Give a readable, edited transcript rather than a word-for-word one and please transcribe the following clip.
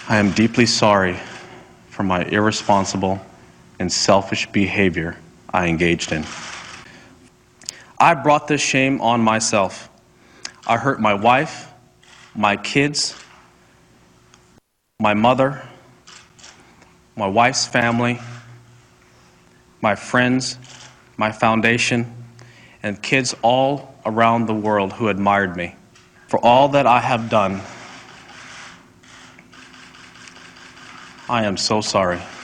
I am deeply sorry for my irresponsible and selfish behavior I engaged in. I brought this shame on myself. I hurt my wife, my kids, my mother, my wife's family, my friends, my foundation, and kids all around the world who admired me. For all that I have done, I am so sorry.